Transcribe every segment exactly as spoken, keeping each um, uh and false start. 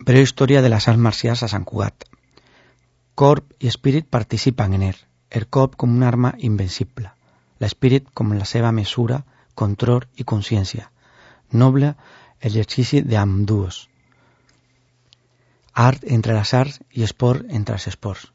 Breu història de les arts marcials a Sant Cugat. Corp i espírit participen en ell. El corp com una arma invencible. L'espírit com la seva mesura, control i consciència. Noble exercici d'ambdues. Art entre les arts i esport entre els esports.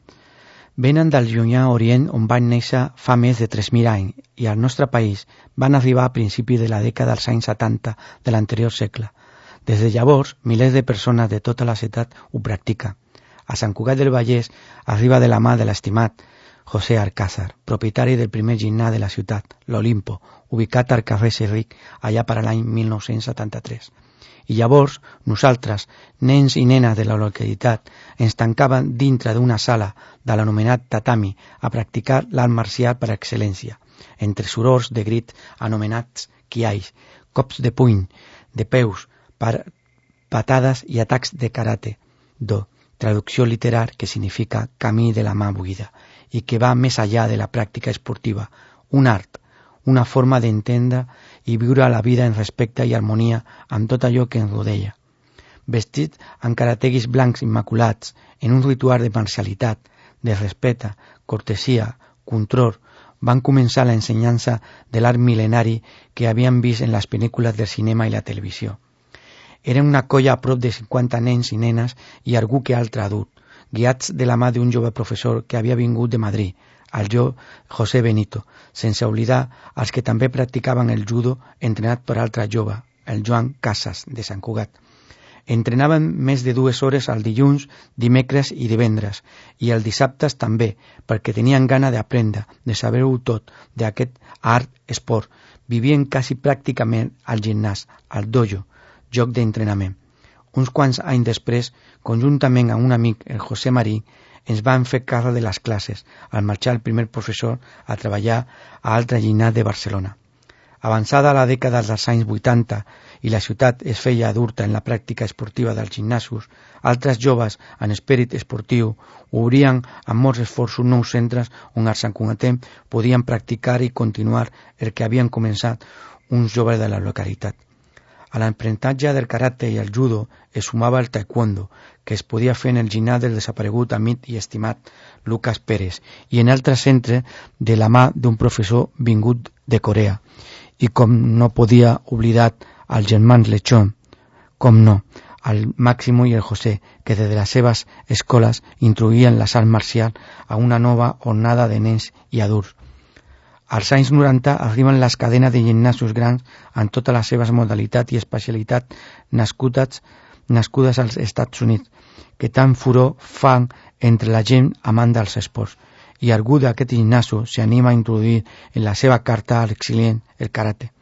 Venen del llunyà Orient on van néixer fa més de tres mil anys i al nostre país van arribar a principi de la dècada dels anys setanta de l'anterior segle. Des de llavors, milers de persones de tota la ciutat ho practiquen. A Sant Cugat del Vallès arriba de la mà de l'estimat José Alcázar, propietari del primer gimnàs de la ciutat, l'Olimpo, ubicat al carrer Cerric, allà per a l'any mil nou-cents setanta-tres. I llavors, nosaltres, nens i nenes de la localitat, ens tancàvem dintre d'una sala de l'anomenat tatami a practicar l'art marcial per excel·lència, entre sorors de grit anomenats kiais, cops de puny, de peus, per patades i atacs de karate, do, traducció literal que significa camí de la mà buida, i que va més allà de la pràctica esportiva, un art, una forma d'entendre i viure la vida en respecte i harmonia amb tot allò que ens rodea. Vestit amb karateguis blancs immaculats, en un ritual de marcialitat, de respecte, cortesia, control, van començar l'ensenyança de l'art mil·lenari que havien vist en les pel·lícules del cinema i la televisió. Eren una colla a prop de cinquanta nens i nenes i algú que altre adult, guiats de la mà d'un jove professor que havia vingut de Madrid, el jo José Benito, sense oblidar els que també practicaven el judo entrenat per altre jove, el Joan Casas, de Sant Cugat. Entrenaven més de dues hores al dilluns, dimecres i divendres, i els dissabtes també, perquè tenien gana d'aprendre, de saber-ho tot, d'aquest art-esport. Vivien quasi pràcticament al gimnàs, al dojo, joc d'entrenament. Uns quants anys després, conjuntament amb un amic, el José Marí, ens van fer càrrec de les classes, al marxar el primer professor a treballar a altre gimnàs de Barcelona. Avançada la dècada dels anys vuitanta i la ciutat es feia adulta en la pràctica esportiva dels gimnasos, altres joves en esperit esportiu obrien amb molts esforços nous centres on els santcugatencs podien practicar i continuar el que havien començat uns joves de la localitat. A l'aprenentatge del karate i el judo es sumava el taekwondo, que es podia fer en el gimnàs del desaparegut amic i estimat Lucas Pérez i en altres centres de la mà d'un professor vingut de Corea. I com no podia oblidar als germans Lechón, com no, al Máximo i el José, que des de les seves escoles introduïen les arts marcials a una nova onada de nens i adults. Als anys noranta arriben les cadenes de gimnasos grans en totes les seves modalitats i especialitats nascudes, nascudes als Estats Units, que tant furor fan entre la gent amant dels esports. I algú d'aquest gimnaso s'anima a introduir en la seva carta al client el karate.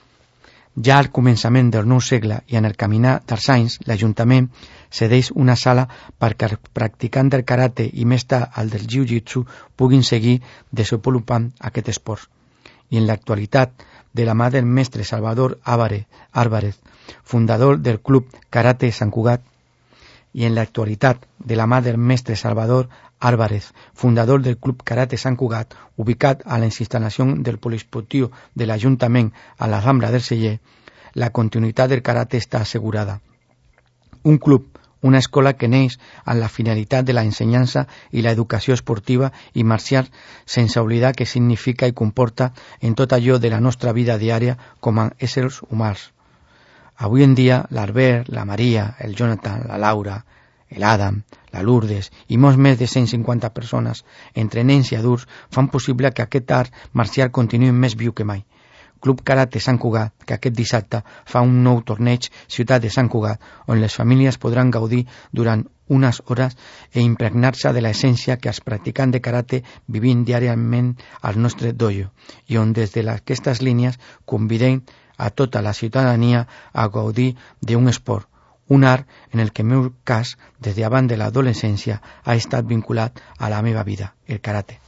Ja al començament del nou segle i en el caminar dels anys, l'Ajuntament cedeix una sala perquè els practicants del karate i més tard el del jiu-jitsu puguin seguir desenvolupant aquest esport. I en l'actualitat, de la mà del mestre Salvador Álvarez, fundador del Club Karate Sant Cugat, i en l'actualitat, de la mà del mestre Salvador Álvarez, fundador del Club Karate Sant Cugat, ubicat a la instal·lació del poliesportiu de l'Ajuntament a la Rambla del Celler, la continuïtat del karate està assegurada. Un club, una escola que neix amb la finalitat de la ensenyança i l'educació esportiva i marcial sense oblidar què significa i comporta en tot allò de la nostra vida diària com a éssers humans. Avui en dia, l'Albert, la Maria, el Jonathan, la Laura, l'Adam, la Lourdes i molts més de cent cinquanta persones, entre nens i adults, fan possible que aquest art marcial continuï més viu que mai. Club Karate Sant Cugat, que aquest dissabte fa un nou torneig Ciutat de Sant Cugat, on les famílies podran gaudir durant unes hores e impregnar-se de l'essència que els practicants de karate vivim diàriament al nostre dojo, i on des d'aquestes línies convidem a tota la ciutadania a gaudir d'un esport, un art en el que en el meu cas, des d'abans de l'adolescència, ha estat vinculat a la meva vida, el karate.